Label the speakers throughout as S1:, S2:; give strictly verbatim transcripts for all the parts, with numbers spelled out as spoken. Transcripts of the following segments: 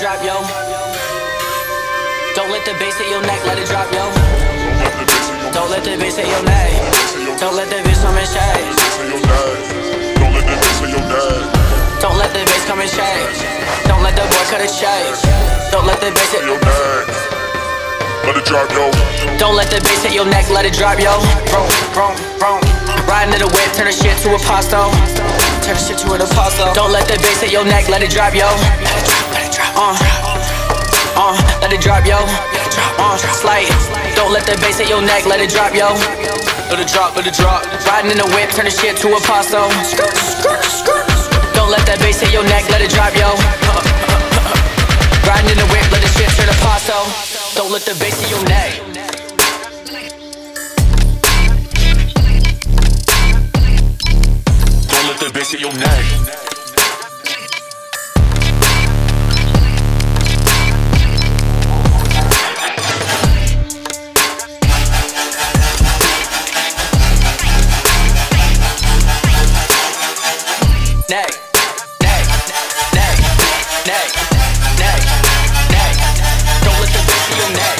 S1: drop, yo. Don't let the bass hit your neck, let it drop, yo. Don't let the bass hit your neck. Don't let the bass come and shake.
S2: Don't let the bass hit your neck.
S1: Don't let the bass come and shake. Don't let the boy cut it shake. Don't let the bass hit
S2: your neck. Let it drop, yo.
S1: Don't let the bass hit your neck, let it drop, yo. Brum, brum, brum. Riding in the whip, turn the shit to a pasto. Turn the shit to an apostle. Don't let the bass hit your neck, let it drop, yo. Let it drop, let it drop. Uh, uh, let it drop, yo. Uh, slight. Don't let the bass hit your neck, let it drop, yo. Let it drop, let it drop. Riding in the whip, turn the shit to a pasto. Don't let that bass hit your neck, let it drop, yo. Riding in the whip, let the shit turn to pasto. Don't let the bass hit your neck.
S2: Don't let the bass hit your neck.
S1: Neck, neck, neck, neck, neck, neck. Don't let the bass hit your neck.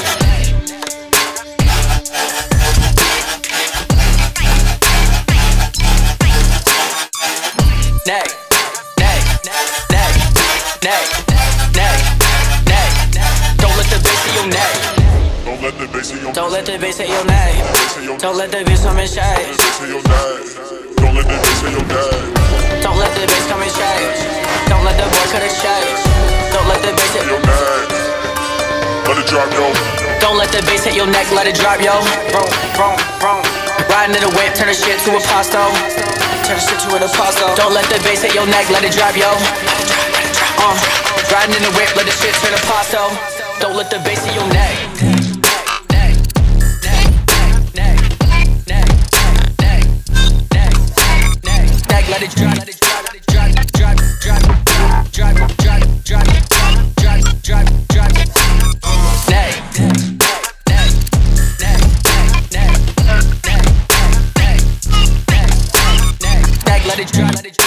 S1: Neck, neck, neck, neck, neck, neck. Don't let the bass hit your neck.
S2: Don't let the bass hit your neck.
S1: Don't let the bass hit your neck. Don't let the bass come and shake.
S2: Don't let the bass hit your neck.
S1: Don't let the bass come and shake. Don't let the boy cut it shake. Don't let the bass hit
S2: your neck. Let it drop, yo.
S1: Don't let the bass hit your neck, let it drop, yo. Brum, brum, brum. Riding in the whip, turn the shit to a pasto. Turn the shit to an apostle. Don't let the bass hit your neck, let it drop, yo. Uh, riding in the whip, let the shit turn to pasto. Don't let the bass hit your neck. Let it drop, let it drop, let it drop, drop, drop, drop, drop, drop, drop, drop, drop, drop. Neck, neck, neck, neck, neck, neck, neck, neck, neck, neck. Let it drop, let it.